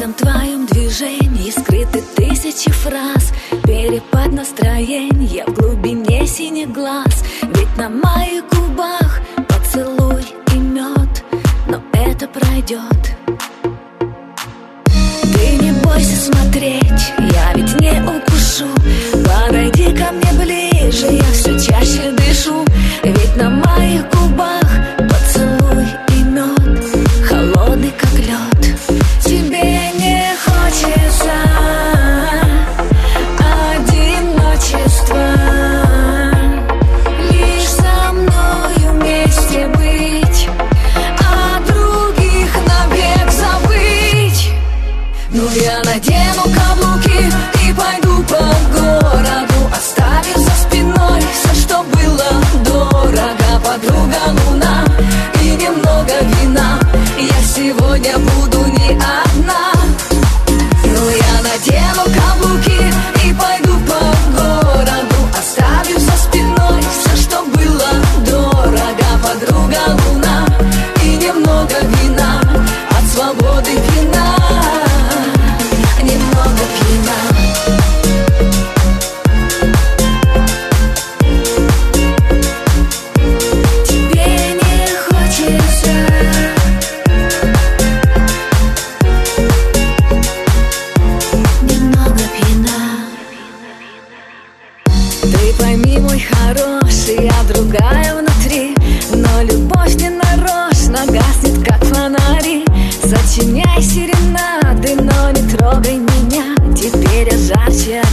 каждом твоем движении скрыты тысячи фраз. Перепад настроения в глубине синих глаз. Ведь на моих губах поцелуй и мед, но это пройдет. Ты не бойся смотреть, я ведь не укушу. Подойди ко мне ближе, я все чаще дышу. Ведь на моих губах поцелуй и мед, холодный как лед. Тебе не хочется одиночества, лишь со мною вместе быть, а других навек забыть. Ну я надену каблуки и пойду по городу, оставив за спиной все, что было дорого. Подруга луна и немного вина, я сегодня буду не одна. Ну я надену каблуки и пойду по городу, оставив за спиной все, что было дорого. Подруга луна и немного вина, от свободы пьяна, немного пьяна. Пойми, мой хороший, я другая внутри, но любовь не нарочно гаснет, как фонари. Сочиняй серенады, но не трогай меня, теперь я жарче